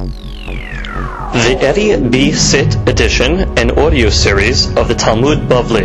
The Eddie B. Sit edition and audio series of the Talmud Bavli.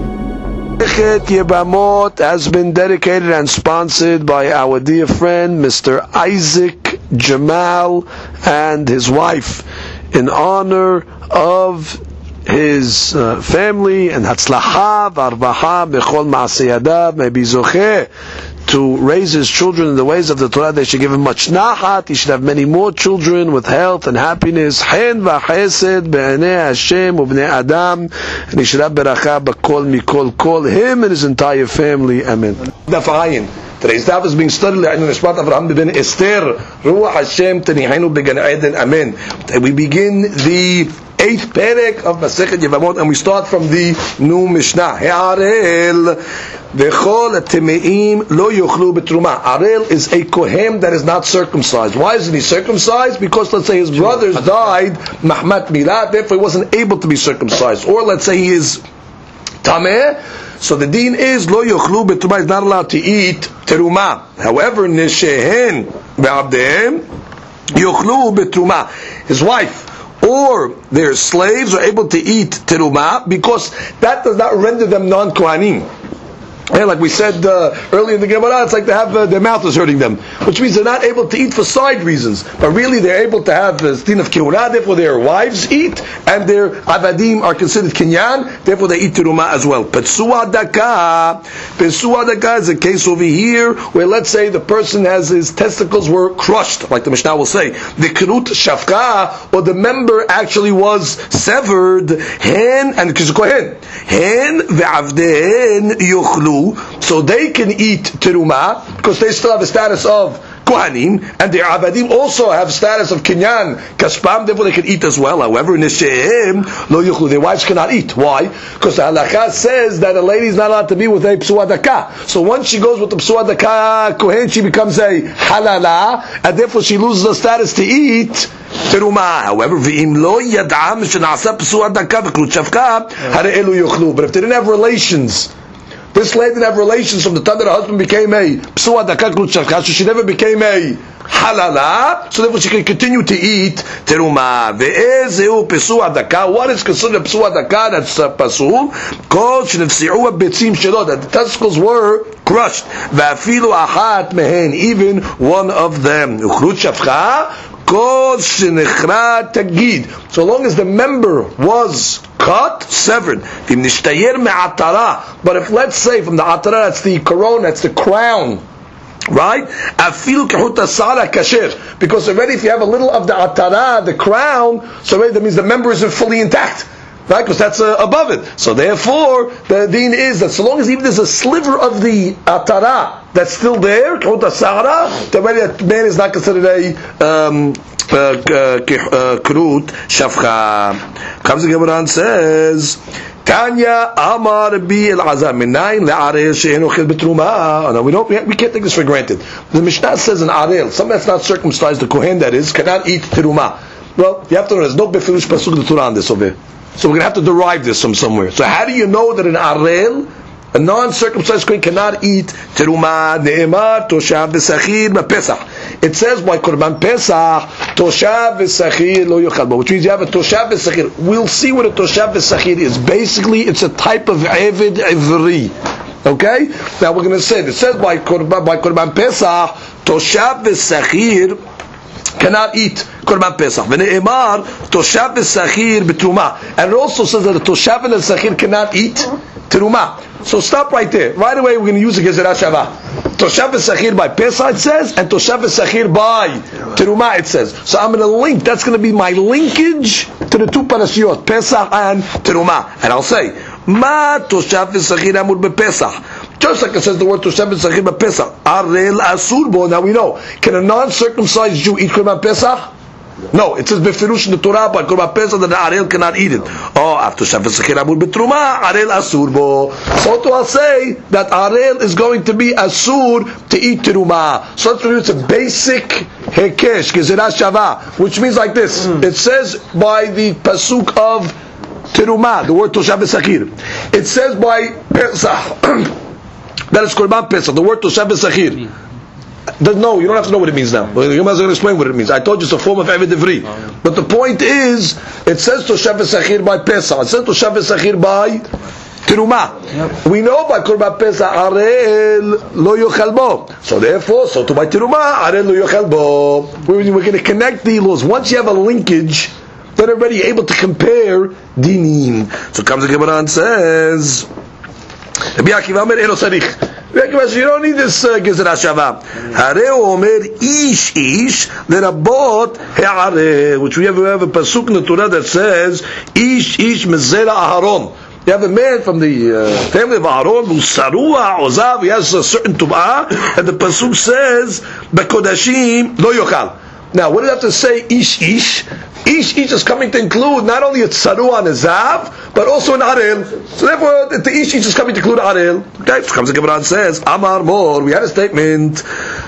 Masechet Yevamot has been dedicated and sponsored by our dear friend Mr. Isaac Jamal and his wife in honor of his family and Hatzlacha v'Arvacha b'chol ma'aseh yadav. May be zocheh to raise his children in the ways of the Torah. They should give him much nachat. He should have many more children with health and happiness. Chen v'chesed be'anei Hashem u'bnei Adam. And he should have beracha b'kol mikol kol. Him and his entire family. Amen. Today's daf is being studied in Nishmat Avraham ben Esther. Ruach Hashem tenihainu began Eden. Amen. We begin the 8th perek of Masechet Yevamot, and we start from the new Mishnah. Arel v'chol temeim lo yochlu betruma. Arel is a kohen that is not circumcised. Why isn't he circumcised? Because let's say his brothers died mahmat milah, therefore he wasn't able to be circumcised. Or let's say he is tameh. So the deen is lo yochlu betruma, is not allowed to eat teruma. However, nishehen ve'abdehem yochlu betruma. His wife or their slaves are able to eat teruma because that does not render them non-kohanim. And like we said earlier in the Gemara, it's like they have their mouth is hurting them, which means they're not able to eat for side reasons, but really they're able to have the din of kehuna. Therefore, their wives eat, and their avadim are considered kinyan. Therefore, they eat teruma as well. Pesua daka is a case over here where, let's say, the person has his testicles were crushed, like the Mishnah will say, the kerut shafka, or the member actually was severed. Hen and kohen hen ve'avdehen yuchlu. So they can eat teruma because they still have the status of kohanim, and their avadim also have status of kinyan kaspam, therefore they can eat as well. However, nisheim lo yuchlu, their wives cannot eat. Why? Because the halakha says that a lady is not allowed to be with a psua daka. So once she goes with the psua daka kohen, she becomes a halala, and therefore she loses the status to eat teruma. However, v'im lo yad'am shena'asa psua daka v'krut shafka hare elu yuchlu. But if they didn't have relations, this lady didn't have relations from the time that her husband became a psua daka krut shafka, so she never became a halala, so therefore she can continue to eat teruma. Ve'ezeu psua daka. What is considered a psua daka? That's pasul. Kol shenefsi'u betzim shelo, that the testicles were crushed. Ve'afilu achat mehen, even one of them. Krut shafka. So long as the member was cut, severed. But if, let's say, from the atara, that's the corona, that's the crown, right? Because already if you have a little of the atara, the crown, so already that means the member isn't fully intact. Right, because that's above it. So therefore, the deen is that so long as even there's a sliver of the atara that's still there, the that man is not considered a krut shafcha. Comes the Gemara and says, Tanya Amar bi el-Azar minayin le'arel she'enu chil betruma. No, we can't take this for granted. The Mishnah says an arel, something that's not circumcised, the kohen that is, cannot eat teruma. Well, you have to know there's no befirush pasuk the Torah on this over here. So we're going to have to derive this from somewhere. So how do you know that an arel, a non-circumcised kohen, cannot eat teruma? Ne'emar toshav v'sachir b'pesach. It says by korban pesach toshav v'sachir lo yochal bo, which means you have a toshav v'sachir. We'll see what a toshav v'sachir is. Basically, it's a type of eved ivri. Okay. Now we're going to say it says by korban pesach toshav v'sachir cannot eat korban pesach. V'ne'emar toshav v'sachir b'truma. And it also says that the toshav and the sachir cannot eat teruma. So stop right there. Right away we're going to use the gezerah shava. Toshav v'sachir by pesach it says, and toshav v'sachir by teruma it says. So I'm going to link. That's going to be my linkage to the two parashiyot, pesach and teruma. And I'll say, ma toshav v'sachir amur b'pesach. Just like it says the word toshav v'sachir b'pesach. Arel asur bo. Now we know. Can a non-circumcised Jew eat korban pesach? No, it says befirush in the Torah by korban pesach that the arel cannot eat it. Oh, after toshav v'sachir amur b'truma, arel asur bo. So to I'll say that arel is going to be asur to eat teruma. So it's a basic hekesh gezerah shava, which means like this. It says by the pasuk of teruma, the word toshav v'sachir. It says by pesach. That is korban pesach. The word toshav v'sachir. No, you don't have to know what it means now. The Gemara is going to explain what it means. I told you it's a form of Eved Ivri. But the point is, it says Toshav Esachir by Pesach. It says Toshav Esachir by Teruma. We know by Korban Pesach, Arel lo yochel bo. So therefore, so to by Teruma, Arel lo yochel bo. We're going to connect the laws. Once you have a linkage, then already able to compare dinim. So comes the Gemara and says, Rabbi Akiva Omer eno sarich. You don't need this Gezerah Shava. Hareu Omer ish lerabot he'areh, which we have a pasuk in the Torah that says ish mezera Aharon. You have a man from the family of Aharon who's sarua ozav. He has a certain tum'ah, and the pasuk says bekodashim lo yochal. Now, what do you have to say? Ish is coming to include not only a tsaru on a zav, but also an arel. So therefore, the ish is coming to include arel. Okay, so comes the Gemara and says, Amar Mor, we had a statement.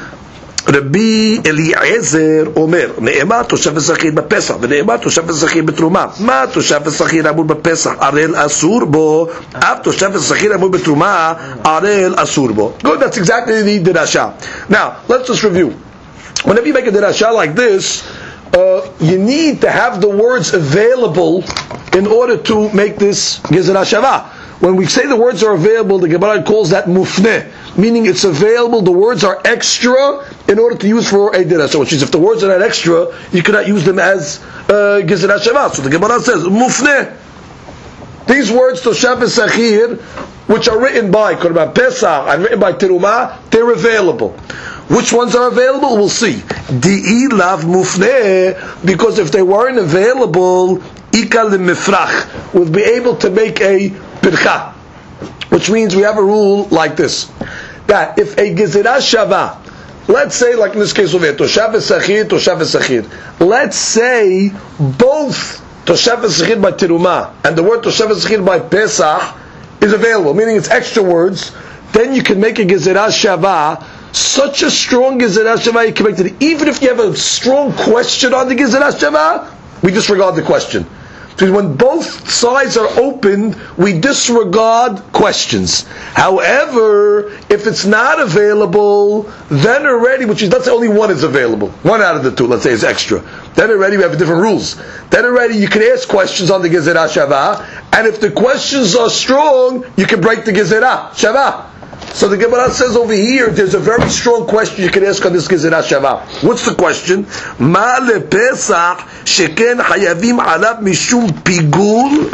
Rabbi Eliezer Omer, Ne'ema Toshav Esachir b'Pesach, Ne'ema Toshav Esachir b'Truma. Ma Toshav Esachir amur b'Pesach, arel asur bo. Av Toshav Esachir amur b'Truma, arel asur bo. Good, that's exactly the Dirasha. Now, let's just review. Whenever you make a Dirasha like this, you need to have the words available in order to make this Gezerah Shava. When we say the words are available, the Gemara calls that mufneh, meaning it's available, the words are extra in order to use for a Dirasha, which is if the words are not extra, you cannot use them as Gezerah Shava. So the Gemara says, mufneh. These words, Toshav Esachir, which are written by Korban Pesach and written by Teruma, they're available. Which ones are available? We'll see. Di'i lav mufneh, because if they weren't available, ikal mifrach, would be able to make a pircha. Which means we have a rule like this, that if a gezerah shava, let's say like in this case over here, Toshav Esachir, let's say both Toshav Esachir by Teruma and the word Toshav Esachir by Pesach is available, meaning it's extra words, then you can make a gezerah shava, such a strong Gezerah Shava you can make it. Even if you have a strong question on the Gezerah Shava, we disregard the question. Because when both sides are open, we disregard questions. However, if it's not available, then already, which is, let's say only one is available, one out of the two, let's say is extra, then already we have different rules. Then already you can ask questions on the Gezerah Shava, and if the questions are strong, you can break the Gezerah Shava. So the Gemara says over here, there's a very strong question you can ask on this Gezerah Shava. What's the question? Ma lepesach sheken hayavim alav mishum pigul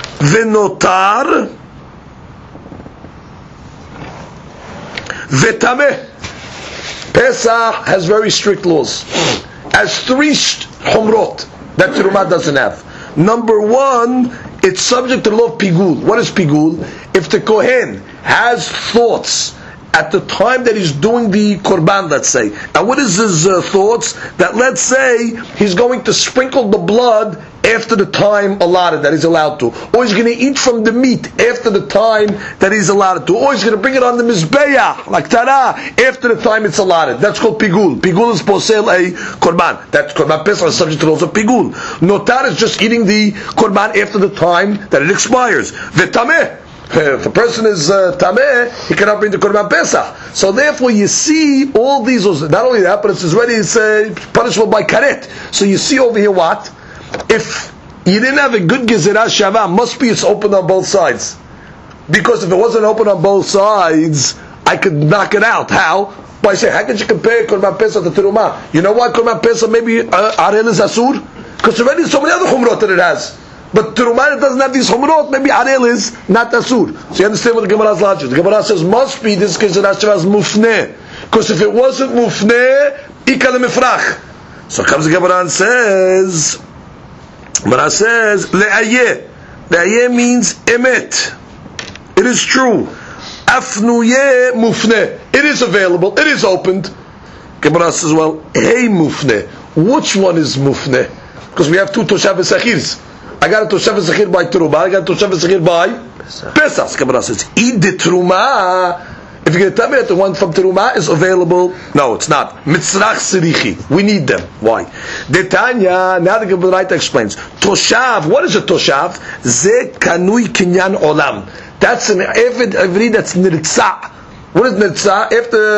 venotar vetameh. Pesach has very strict laws. Has three humrot that Teruma doesn't have. Number one, it's subject to the law of pigul. What is pigul? If the Kohen has thoughts at the time that he's doing the korban, let's say, and what is his thoughts? That let's say he's going to sprinkle the blood after the time allotted that he's allowed to, or he's going to eat from the meat after the time that he's allotted to, or he's going to bring it on the mizbeach like tara after the time it's allotted. That's called pigul. Pigul is posel a korban. That korban pesach is subject to the laws of pigul. Notar is just eating the korban after the time that it expires. V'tameh. If a person is tameh, he cannot bring the korban pesach. So therefore, you see all these. Not only that, but it's already punishable by karet. So you see over here what? If you didn't have a good gezerah shava, must be it's open on both sides. Because if it wasn't open on both sides, I could knock it out. How? By saying, how could you compare korban pesach to teruma? You know why korban pesach maybe arel is asur? Because already so many other chumrot that it has. But teruma doesn't have these chumrot, maybe arel is not asur. So you understand what the Gemara's logic? The Gemara says must be this gezerah shava is mufneh. Because if it wasn't mufneh, ikal mifrach. So comes the Gemara and says, le'ayeh. Le'ayeh means emet. It is true. Afnuye mufneh. It is available. It is opened. Gemara says, well, hey mufneh. Which one is mufneh? Because we have two Toshav Esachirs. I got a Toshav Esachir by Teruma. I got a Toshav Esachir by Pesach. Gemara says, Id Teruma. If you're going to tell me that the one from Teruma is available, no, it's not. Mitzrach Sirichi. We need them. Why? Detanya, now the Gemara explains. Toshav, what is a Toshav? Ze kanui kinyan olam. That's an Eved Ivri that's nirtza. What is Nitzah?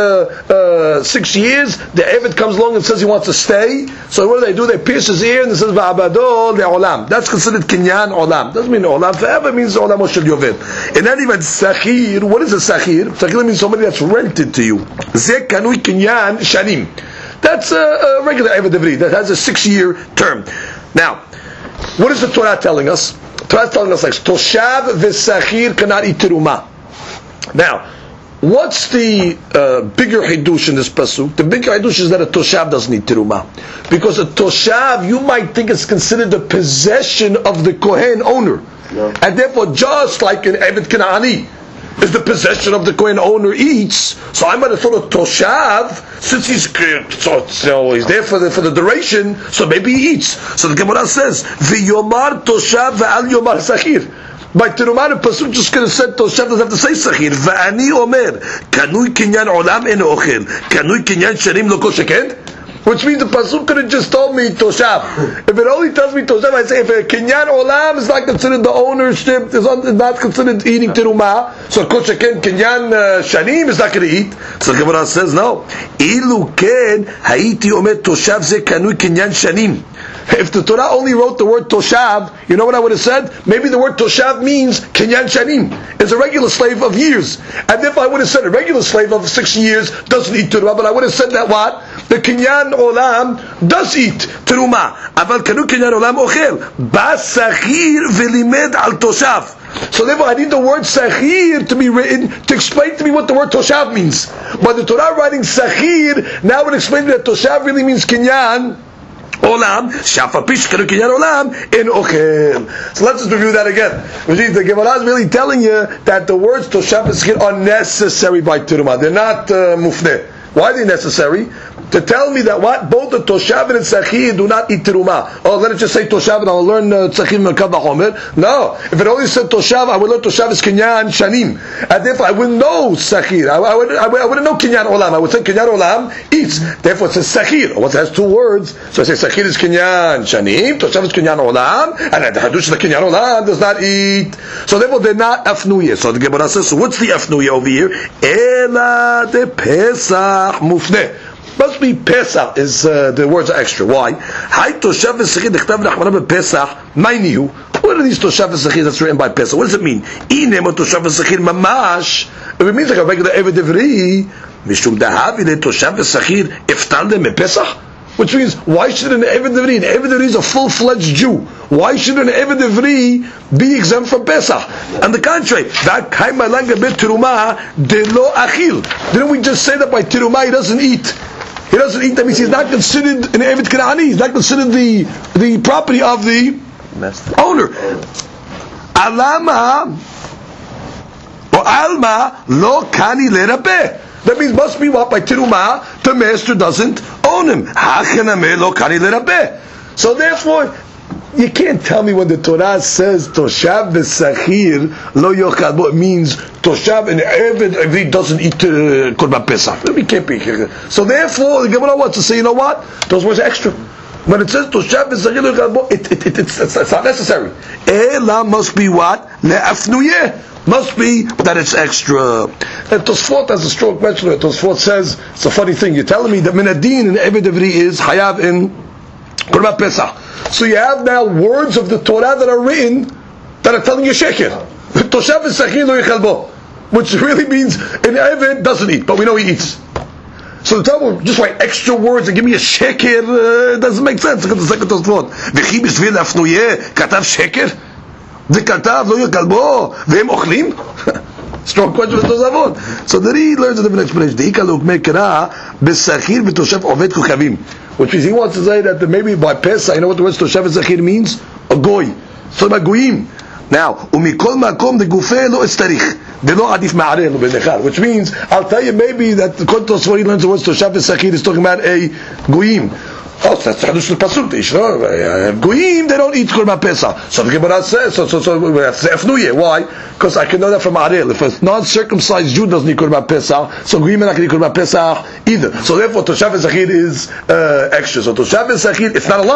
After 6 years, the Eved comes along and says he wants to stay. So what do? They pierce his ear and it says Va'abado le'olam. That's considered Kinyan Olam. Doesn't mean Olam forever, it means Olam Oshel Yovel. In that event, Sachir, what is a Sachir? Sachir means somebody that's rented to you. Zeh Kanui Kinyan Shanim. That's a regular Eved Ivri that has a 6-year term. Now, what is the Torah telling us? The Torah is telling us like Toshav v'Sachir cannot eat terumah. Now, what's the bigger hidush in this pasuk? The bigger hidush is that a toshav doesn't need terumah, because a toshav you might think it's considered the possession of the kohen owner, and therefore just like an Eved Kanaani is the possession of the kohen owner eats. So I might have thought a toshav, since he's there for the duration, so maybe he eats. So the Gemara says v'yomar toshav v'al yomar sachir. By terumah, the pasuk just could have said toshav doesn't have to say sachir. Va'ani omer kanui kinyan olam en ochel kanui kinyan shanim lo kol sheken. Which means the pasuk could have just told me toshav. If it only tells me toshav, I say if a kinyan olam is not considered the ownership, is not considered eating terumah, so kol sheken kinyan shanim is not going to eat. So the Gemara says no. Ilu ken haiti omer toshav ze kanui kinyan shanim. If the Torah only wrote the word toshav, you know what I would have said? Maybe the word toshav means kinyan shanim. It's a regular slave of years. And if I would have said a regular slave of 6 years doesn't eat terumah, but I would have said that what? The kinyan olam does eat terumah. Aval kanu kinyan olam ochel. Ba sachir v'limed al toshav. So therefore I need the word sachir to be written to explain to me what the word toshav means. But the Torah writing sachir now would explain that toshav really means kinyan olam, shafapish kanu kinyan olam in ochel. So let's just review that again. The Gemara is really telling you that the words toshav and sachir are necessary by terumah. They're not mufneh. Why are they necessary? To tell me that what? Both the toshav and sachir do not eat terumah. Oh, let it just say toshav and I'll learn sachir and kav v'chomer. No. If it only said toshav, I would learn toshav is kinyan shanim. And therefore I wouldn't know sachir. I wouldn't know kinyan olam. I would say kinyan olam eats. Therefore it says sachir. Well, it has 2 words. So I say sachir is kinyan shanim, toshav is kinyan olam, and the hadush the kinyan olam does not eat. So therefore they're not afnuye. So the Gemara says, so what's the afnuye over here? Ela de Pesach mufneh. Must be Pesach is the words are extra. Why? Hay toshav v'sachir nechtav rachmana b'Pesach. Ma'inihu. What are these toshav v'sachir that's written by Pesach? What does it mean? Inem toshav v'sachir mamash. If it means like a regular Eved Ivri, mishum dahavi le toshav v'sachir iftal dem b'Pesach. Which means, why should an Eved Ivri? An Eved Ivri is a full-fledged Jew. Why should an Eved Ivri be exempt from Pesach? On the contrary, that kaima langa bet terumah de lo achil. Didn't we just say that by terumah he doesn't eat? He doesn't eat. That means he's not considered an Eved Kanaani. He's not considered the property of the owner. Alama or alma lo kani lerabeh. That means must be what? By terumah, the master doesn't own him. So therefore, you can't tell me when the Torah says toshav v'sachir lo yochal bo, it means toshav and Eved Ivri doesn't eat korban pesach. We can't be here. So therefore, the Gemara wants to say, you know what? Those words are extra. When it says toshav v'sachir lo yochal bo, it's not necessary. Ela must be what? Le'afnuyeh. Must be that it's extra. And Tosfot has a strong question. Tosfot says, it's a funny thing. You're telling me that Minadin in Eved Ivri is Hayav in Korban Pesach. So you have now words of the Torah that are written that are telling you Sheker. Toshav v'sachir lo yichal bo, which really means an Eved doesn't eat, but we know he eats. So the Torah just write extra words and give me a Sheker. It doesn't make sense. Look at the second Tosfot. V'chi b'shvil afnuyeh katav Sheker. וכתב לא יקלבו והם אוכלים? Strong question with Tosafot. So then he learns a different explanation. דאיקה לאוקמי קרא בסחיר ותושב עובד כוכבים. Which means he wants to say that maybe by Pesach, you know what the word תושב וסחיר means? A goy. So about goyim. Now, ומכל מקום דגופה לא אסתריך. דלא עדיף מערל ובנכל. Which means, I'll tell you maybe that the Tosafot he learns the word תושב וסחיר is talking about a goyim. Oh, so that's the Hadush Pasuk. Goyim, they don't eat Korban Pesach. So the Gemara says, so that's Efnuye. Why? Because I can know that from Arel. If a non-circumcised Jew doesn't eat Korban Pesach, so Goyim are not going to eat Korban Pesach either. So therefore, Toshav v'sachir is extra. So Toshav v'sachir, it's not a lie.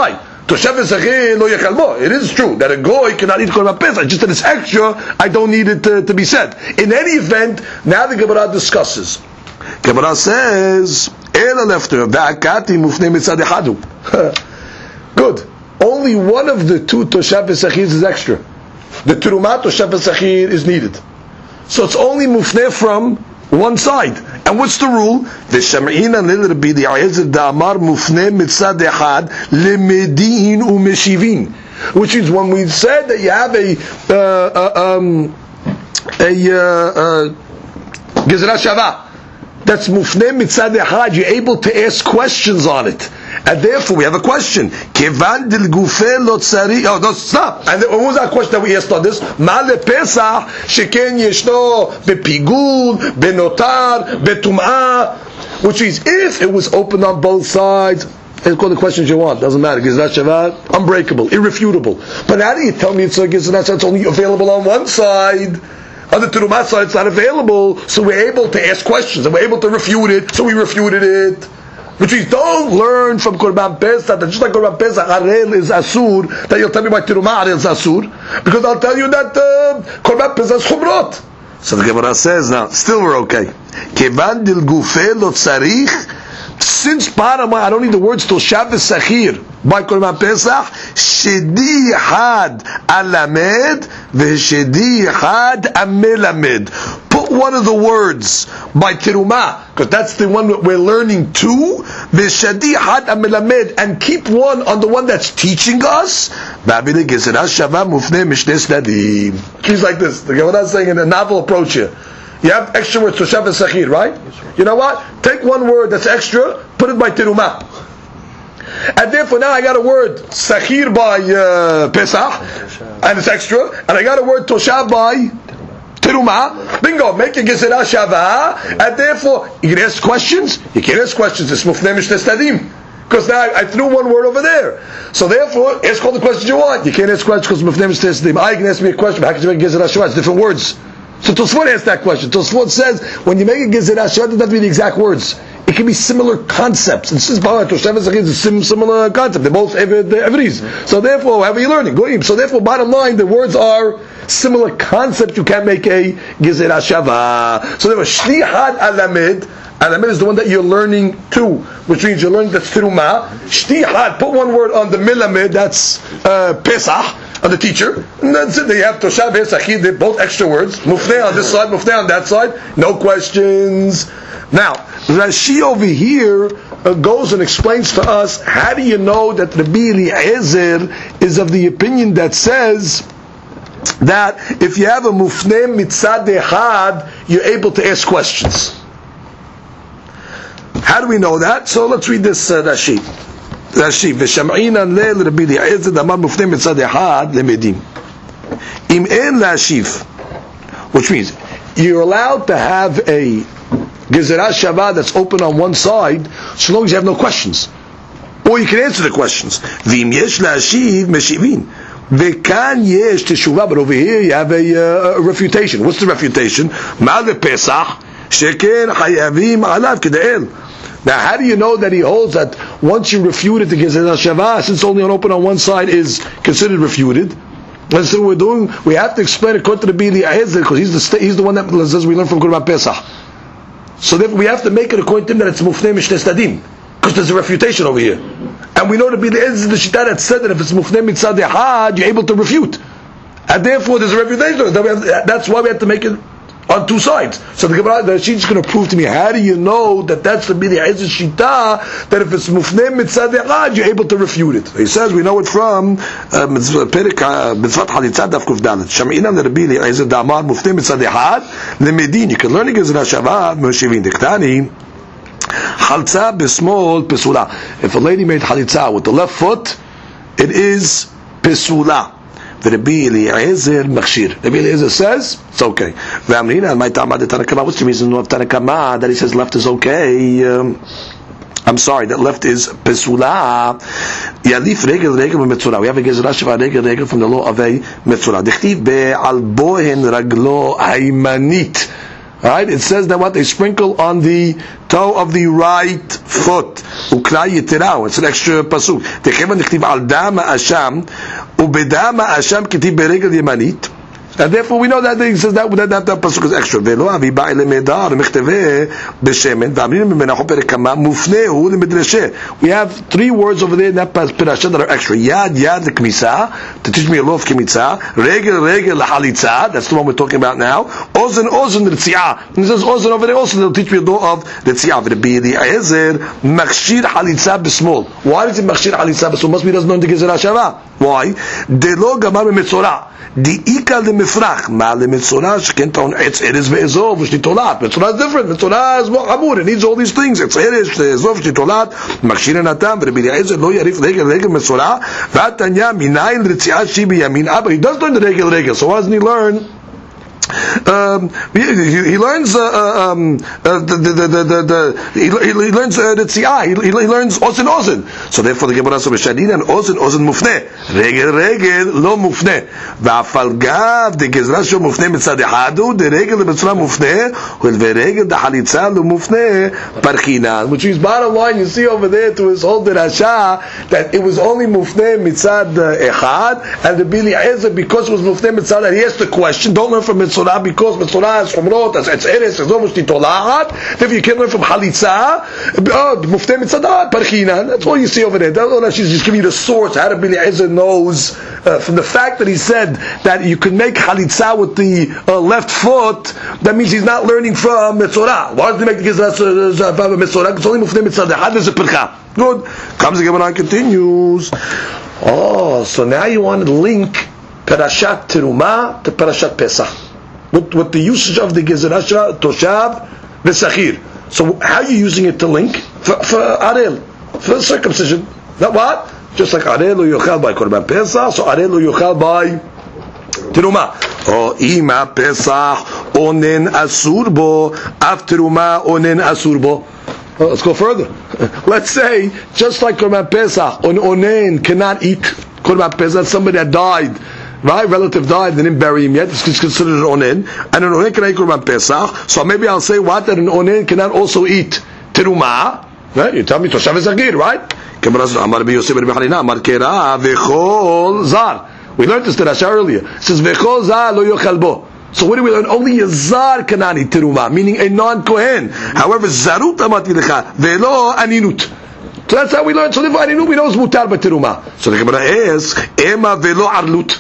Toshav Esachir lo yechal bo. It is true that a goy cannot eat Korban Pesach. Just that it's extra, I don't need it to be said. In any event, now the Gemara discusses. Gemara says, Ela lefter va'akati mufnei mitzad echadu. Good. Only one of the two Toshav Esachir is extra. The Terumah Toshav Esachir is needed. So it's only mufneh from one side. And what's the rule? V'sham'ina lil Rabbi Eliezer da'amar mufneh mitzad echad lemedin u'meshivin. Which is when we said that you have a gezerah shavah that's mufneh mitzad echad, you're able to ask questions on it. And therefore we have a question. Kevan dil gufeh lo tzari. Oh, no, stop. And what was that question that we asked on this? Ma le Pesach sheken yeshno bepigul, benotar, betum'ah. Which is, if it was open on both sides, it's called the questions you want. Doesn't matter. Gezerah shavah, unbreakable, irrefutable. But how do you tell me it's a gezerah shavah? It's only available on one side. On the Terumah side, it's not available. So we're able to ask questions and we're able to refute it. So we refuted it. Which means don't learn from Korban Pesach that just like Korban Pesach, Arel is Asur, that you'll tell me by Terumah Arel is Asur, because I'll tell you that Korban Pesach is Chumrot. So the Gemara says, now, still we're okay. Kevan dil gufeh lo tzarich, since bottom line, I don't need the words Toshav Esachir by Korban Pesach, Shedi Had Alamed, V'Shedi Had Amelamed. Put one of the words by Terumah, because that's the one that we're learning too, V'Shedi Had Amelamed, and keep one on the one that's teaching us. She's like this. The Gemara is saying in a novel approach here. You have extra words, Toshav Esachir, right? You know what? Take one word that's extra, put it by Terumah. And therefore now I got a word, Sachir by Pesach, and it's extra, and I got a word Toshav by Terumah. Bingo, make a Gezerah Shavah, and therefore, you can ask questions? You can't ask questions, it's Mufneh Mishneh Stadim. Because now I threw one word over there. So therefore, ask all the questions you want. You can't ask questions because Mufneh Mishneh Stadim. I can ask me a question, but how can you make Gezerah Shavah? It's different words. So Tosfot asked that question. Tosfot says, when you make a Gezerah Shavah, it doesn't have to be the exact words. It can be similar concepts. And since Toshav Esachir is a similar concept, they're both Evris. So therefore, however you're learning, Goyim. So therefore, bottom line, the words are similar concept. You can't make a Gezerah Shavah. So there was Shli Had Alamed. Alamed is the one that you're learning to, which means you're learning that's Terumah. Shli Had, put one word on the Milamed, that's Pesach, on the teacher. And that's it. They have Toshav Esachir, they're both extra words. Mufneh on this side, Mufneh on that side. No questions. Now, Rashi over here goes and explains to us, how do you know that Rabbi Eliezer is of the opinion that says that if you have a mufneh mitzad echad, you're able to ask questions? How do we know that? So let's read this Rashi. Rashi, v'sham'ina leil Rabbi Eliezer damar mufneh mitzad echad lemedim. Im en lashiv, which means you're allowed to have a Gezerah Shavah that's open on one side, so long as you have no questions. Or you can answer the questions. V'im yesh la'ashiv meshivin. V'kan yesh teshuvah. But over here you have a refutation. What's the refutation? Ma'al Pesach, sheken hayavim alav k'de'el. Now how do you know that he holds that once you refuted the Gezerah Shavah, since only an open on one side is considered refuted, that's what we're doing, we have to explain according to the Rabbi Eliezer, because he's the one that says we learn from Korban Pesach. So therefore we have to make it according to him that it's Mufneh Mishneh Stadim, because there's a refutation over here. And we know to be the Shita that said that if it's Mufneh Mitzad Echad, you're able to refute. And therefore there's a refutation. That's why we have to make it on two sides. So the Gemara, the Rashi is going to prove to me, how do you know that that's the Eliezer Shita, that if it's Mufneh Mitzad Echad, you're able to refute it? He says, we know it from Mitzvat Halitzad Daf Kuf Dalet. Sham'ina Rabbi Eliezer Damar Mufneh Mitzad Echad Lemedin. You can learn Gezerah Shavah Meshivin Diktani Chalza B'Smol Pesula. If a lady made Halitza with the left foot, it is Pesula. Rabbi Eliezer Machshir. Rabbi Eliezer says it's okay. What's the reason of Tanakama that he says left is okay? I'm sorry, that left is Pesula. Yalif regel b'metzora. We have a Gezerah Shavah regel from the law of a metzora. Dichtiv be'al bohen raglo haymanit. Alright, it says that what they sprinkle on the toe of the right foot. Ukra yitirah. It's an extra pasuk. Techevan nichtiv al dama asham, ubedama asham kitib beregel yemanit. And therefore we know that he says that pasuk is extra. Velo avi ba'ile medar mechteve b'shemen v'amrim b'menachu perekama mufnehu l'midrasheh. We have 3 words over there in that parasha that are extra. Yad l'kmisa, to teach me a law of kmitza. Regel l'halitza, that's the one we're talking about now. Ozen l'tzi'ah. And it says ozen over there also, they'll teach me a law of l'tzi'ah. V'Rabbi Eliezer machshir halitza b'smol. Why does it machshir halitza b'smol? Must be he doesn't know the Gezer HaShava. Why? Delo gamar b'metzorah. Di'ika l'mifrach. Ma l'metzorah sheken ta'on etz eres ve'ezov v'shnitolat. Metzorah is different. Metzorah is more hamur. It needs all these things. Etz eres ve'ezov v'shnitolat. Machshir natam. V'Rabbi Eliezer lo yarif regel metzorah. V'atanya minayin l'tzi'ah shi b'yamin abba. He does learn the regel. So why doesn't he learn? He learns the tziyah. He learns ozen. So therefore the Gemara says b'shadin and ozen mufne. Regel lo mufne. V'afal gav the gezra sho mufne mitzad echadu the regel b'tzura mufne v'regel the halitza lo mufne parchinan. Which means bottom line, you see over there to his whole derasha that it was only mufne mitzad echad, and the Rabbi Eliezer, because it was mufne mitzad, and he asked the question, don't learn from mitzvah because Mitzorah is Chumrot, as it's Eres, as almost Titolahat. If you can learn from Halitza, Mufteh Mitzadat, Parchinan. That's all you see over there. She's just giving you the source. How Rabbi Eliezer knows from the fact that he said that you can make Halitza with the left foot. That means he's not learning from Mitzorah. Why does he make the Mitzorah? It's only Mufteh Mitzadat. There's a Percha. Good. Comes the Gemara and continues. Oh, so now you want to link Parashat Terumah to Parashat Pesach. With the usage of the Gezer HaShava, Toshav, V'Sachir. So how are you using it to link? For Arel, for circumcision. That what? Just like Arel lo yochal by Korban Pesach, so Arel lo yochal by Terumah. Oh, Ima Pesach, Onen Asur bo, Af Terumah, Onen Asur bo. Well, let's go further. Let's say, just like Korban Pesach, Onen cannot eat Korban Pesach, somebody that died. Right, relative died, they didn't bury him yet. It's considered an onen, and an onen cannot eat Korban Pesach. So maybe I'll say what, that an onen cannot also eat terumah. Right? You tell me toshav v'sagir, right? We learned this derasha earlier. It says v'chol zar lo yochal bo. So what do we learn? Only a zar cannot eat terumah, meaning a non-kohen. However, zarut amati lecha ve'lo aninut. So that's how we learn. So therefore, we know it's mutar by terumah. So the Gemara asks, Ema velo arlut.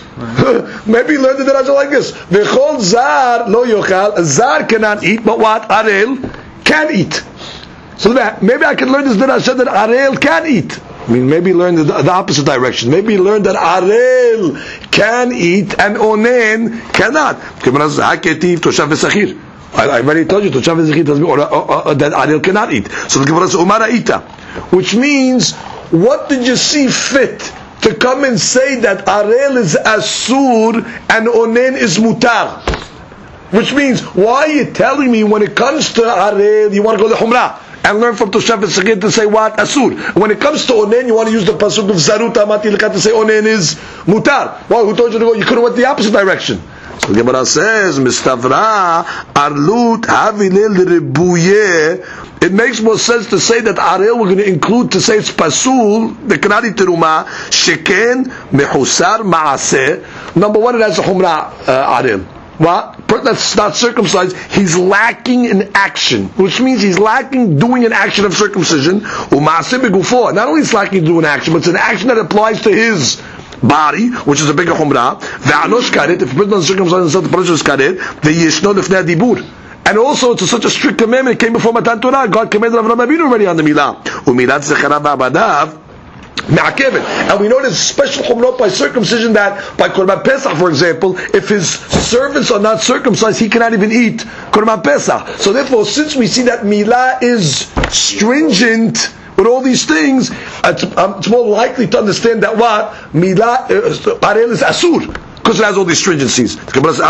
Maybe learn the derasha like this. V'chol zar lo yochal. Zar cannot eat, but what? Arel can eat. So that maybe I can learn this derasha that Arel can eat. I mean, maybe learn the opposite direction. Maybe learn that Arel can eat and Onen cannot. Gemara says, Haketiv toshav v'sachir. I already told you toshav v'sachir tells me that Arel cannot eat. So the Gemara says, Umar ha'ita. Which means, what did you see fit to come and say that Arel is Asur and Onen is Mutar? Which means, why are you telling me when it comes to Arel, you want to go to Humrah and learn from Toshav v'Sachir to say what? Asur. When it comes to Onen, you want to use the pasuk of Zarut Amati Lecha to say Onen is Mutar. Well, who told you to go? You could have went the opposite direction. So the Gemara says, Mistavra Arlut Havilel Ribuye. It makes more sense to say that Arel we're going to include to say it's Pasul, the Kanadi Terumah, Sheken, Mehusar, Maaseh. Number one, it has a Humrah Arel. What? That's not circumcised. He's lacking in action, which means he's lacking doing an action of circumcision. Umaaseh begufo. Not only is lacking to do an action, but it's an action that applies to his body, which is a bigger Humrah. Ve'anosh karet, if a person is circumcised and the person is karet, ve'yeshno lefnei dibur. And also, it's such a strict commandment. It came before Matan Torah. God commanded Avraham Avinu already on the Milah. Umilat zecharav v'abadav me'akevet. And we know there's special chumrot by circumcision that by Korban Pesach, for example, if his servants are not circumcised, he cannot even eat Korban Pesach. So therefore, since we see that Milah is stringent with all these things, it's more likely to understand that what Milah Arel is Asur because it has all these stringencies.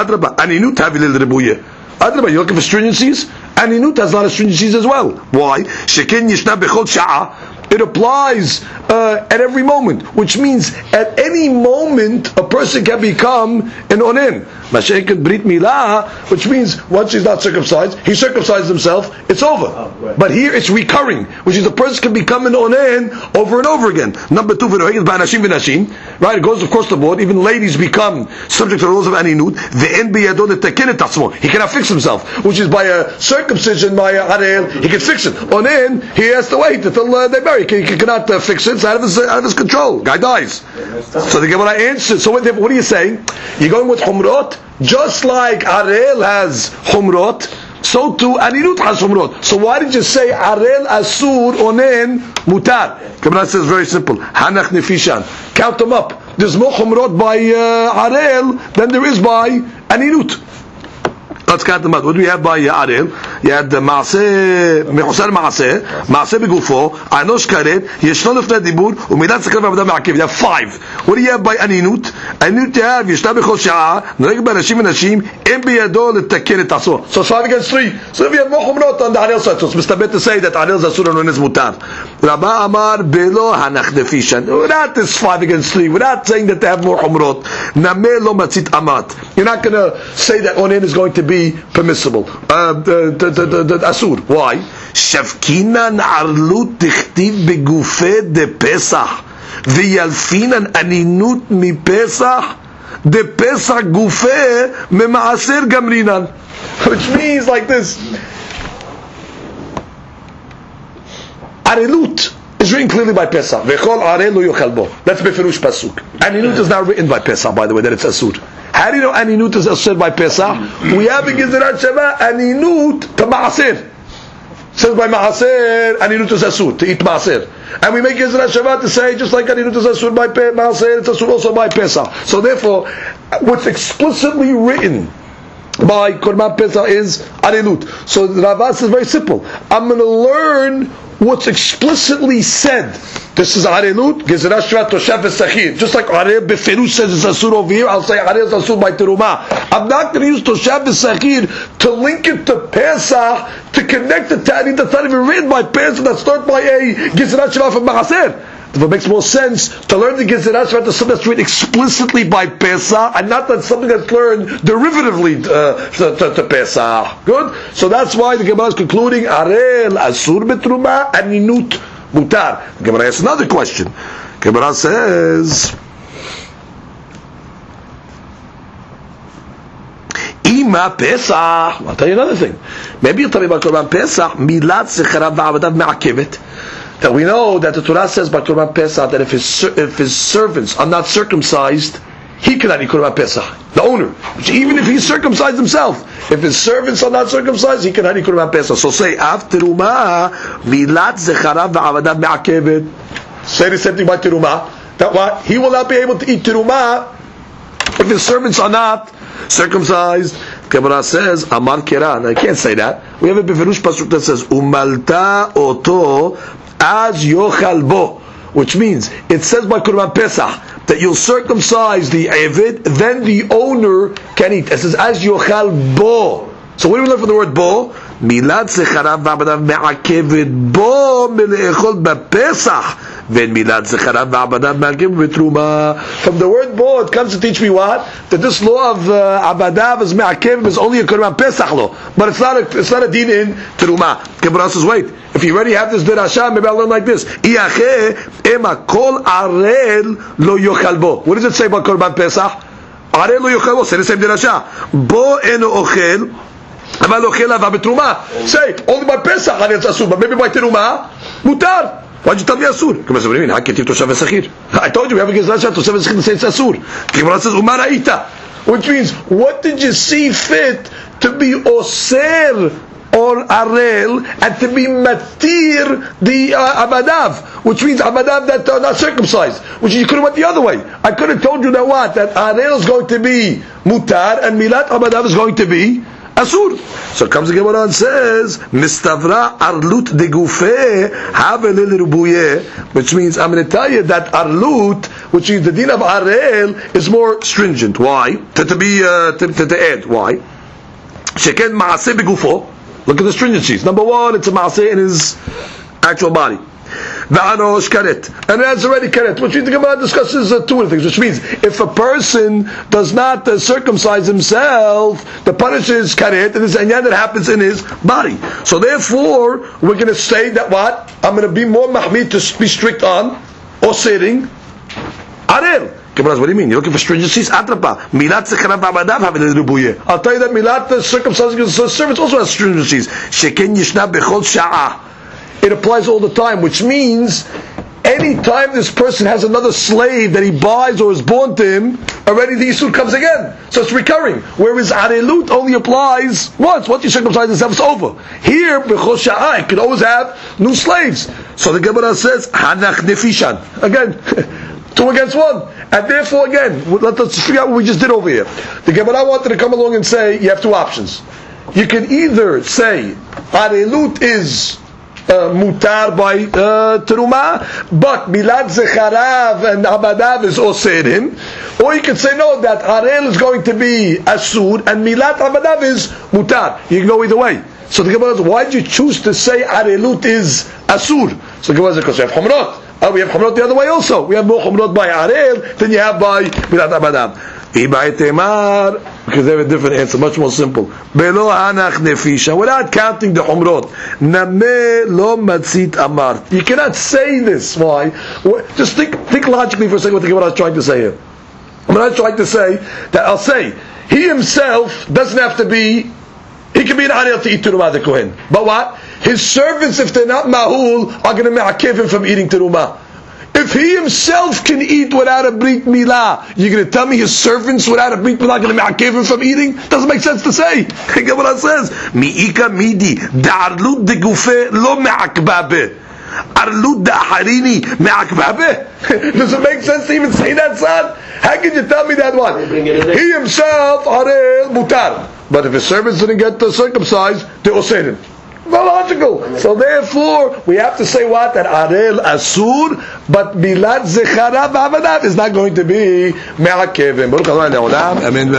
Adrabah, you're looking for stringencies? Aninut has a lot of stringencies as well. Why? Sheken yishna bechol sha'a. It applies at every moment, which means at any moment a person can become an onen. Mashenken Brit Milah, which means once he's not circumcised, he circumcised himself, it's over. But here it's recurring, which is the person can become an onen over and over again. Number 2, right? It goes across the board. Even ladies become subject to the rules of aninut. He cannot fix himself, which is by a circumcision, by a harel, he can fix it. Onen, he has to wait until they marry. He cannot fix it. It's out of his control. Guy dies. So the Gemara answers. So what are you saying? You're going with humrot, just like Arel has humrot, so too Aninut has humrot. So why did you say Arel Asur Onen Mutar? Gemara says very simple. Hanach Nefishan. Count them up. There's more humrot by Arel than there is by Aninut. Let's count them out. What do we have by Arel? You had the Maaseh, Mechusar Maaseh, Maaseh Begufo, Anosh Karet, Yeshno Lefnei Dibur, Umidat Sekar V'Avodah Me'akev. You have 5. What do you have by Aninut? Aninut you have, Yeshna Bechol Sha'ah, Nereg B'Nashim V'Nashim, Em B'Yado L'Taken Et Asur. So it's 5 against 3. So if you have more Chumrot on the Arel side, so it's mistabet to say that Arel Zasur and is Mutar. Rabba Amar Belo Hanach Nefishan. Without this 5 against 3, without saying that they have more Chumrot, Nameh Lo Matzit Amat. You're not going to say that Onen is going to be permissible. Asur. Why? Shavkinan arlut tichtiv begufe de Pesach v'yalfinan aninut mi Pesach de Pesach gufe memaaser gamrinan. Which means like this. Arelut is written clearly by Pesach. V'chol arel lo yochel bo. That's beferush pasuk. Aninut is not written by Pesach, by the way, that it's asur. How do you know Aninut is said by Pesach? We have in Gezerat Sheva Aninut to Maaser. Says by Maaser, Aninut is Asur, to eat Maaser. And we make Gezerat Sheva to say, just like Aninut is Asur by Maaser, it's Asur also by Pesach. So therefore, what's explicitly written by Korban Pesach is Aninut. So the Ravas is very simple. I'm going to learn what's explicitly said. This is Arelut, Gezerat Shvat Toshav V'Sachir. Just like Areh Beferush says it's Asur over here, I'll say Areh is Asur by Terumah. I'm not going to use Toshav V'Sachir to link it to Pesach, to connect it to Anit that's not even written by Pesach, that starts by a Gezerat Shvat from Maaser. If it makes more sense to learn the Gezerat Shvat to something that's written explicitly by Pesach, and not that something that's learned derivatively to Pesach. Good? So that's why the Gemara is concluding Areh Asur B'Terumah Aninut Mutar. Gemara asks another question. Gemara says, Ima Pesach. I'll tell you another thing. Maybe you'll tell me about Korban Pesach. Milat Zecharav V'Avodav Me'akevet. That we know that the Torah says by Korban Pesach that if his servants are not circumcised, he cannot eat Korban Pesach. The owner, even if he circumcised himself, if his servants are not circumcised, he cannot eat Korban Pesach. So say after Terumah, Milat Zecharav V'Avodav Me'akevet. Say the same thing by Terumah. That what he will not be able to eat Terumah if his servants are not circumcised. Gemara says Amar Kiran. I can't say that. We have a Beferush pasuk that says Umalta Oto Az Yochal Bo, which means it says by Korban Pesach that you'll circumcise the Eved, then the owner can eat. It says as Yochal Bo. So what do we learn from the word Bo? Milad Zecharav V'Avodav Me'akevet Bo Melechol B'Pesach. Then Milad Zecharav V'Avodav Me'akevet B'Truma. From the word Bo, it comes to teach me what? That this law of Abadav is Me'akevet is only a Korban Pesach law, but it's not a din in Teruma. Gemara says, wait, if you already have this din Hashem, maybe I'll learn like this. Iache ema kol arel lo yochal bo. What does it say about Korban Pesach? Arel lo yochal bo. Say the same din Hashem. Bo eno ochel. Say, only by Pesach it's asur, but maybe by Terumah, mutar. Why'd you tell me asur? What do you mean? I told you we have a Gezerat Shvat Toshav V'Sachir to say it's asur. Gemara says umaraita, which means what did you see fit to be oser or arel and to be matir the abadav, which means abadav that are not circumcised, which you could have went the other way. I could have told you that what? That arel is going to be mutar and milat abadav is going to be Asur. So comes the Gemara and says, Mistavra arlut de gufe havelil rubuye, which means I'm going to tell you that arlut, which is the din of arel, is more stringent. Why? To add. Why? Sheken maaseh begufo. Look at the stringencies. Number one, it's a maaseh in his actual body. Va'arosh karet. And that's already karet. Which the Gemara discusses two of the things. Which means, if a person does not circumcise himself, the punishment is karet, and there's an inyan that happens in his body. So therefore, we're going to say that what? I'm going to be more mahmid to be strict on, or sitting, arel. What do you mean? You're looking for stringencies? Atrapa. Milat zecharav v'abadav have l'ribuyeh. I'll tell you that milat, the circumcising of the servants, also has stringencies. Sheken yishna bechol sha'ah. It applies all the time, which means any time this person has another slave that he buys or is born to him, already the issue comes again. So it's recurring. Whereas arelut only applies once. Once you circumcise yourself, it's over. Here, bechol sha'ah, it can always have new slaves. So the Gemara says, hanach nefishan. Again, 2 against 1. And therefore, again, let's figure out what we just did over here. The Gemara wanted to come along and say, you have 2 options. You can either say, arelut is mutar by teruma, but milad zecharav and abadav is oserim. Or you can say, no, that arel is going to be asur, and milad abadav is mutar. You can go either way. So the Gemara says, why did you choose to say arelut is asur? So the Gemara says, because you have chumrot. We have chumrot the other way also. We have more chumrot by arel than you have by milad abadav. Because they have a different answer, much more simple. Without counting the chumrot. You cannot say this. Why? Just think logically for a second what the Gemara is trying to say here. I'm not trying to say that I'll say he himself doesn't have to be. He can be an anil to eat terumah the kohen. But what? His servants, if they're not mahul, are going to ma'akev him from eating terumah. If he himself can eat without a brit milah, you're going to tell me his servants without a brit milah are going to ma'akev him from eating? Doesn't make sense to say. Get what it says. Mi'ika midi da'arlut de gufe lo ma'akbabe. Arlut da'harini ma'akbabe. Does it make sense to even say that, son? How can you tell me that one? He himself, harel mutar. But if his servants didn't get circumcised, they oserim. Not logical. So therefore, we have to say what? That arel asur, but milad zecharav v'abadav is not going to be me'akevim. Baruch Adonai le'olam. Amen.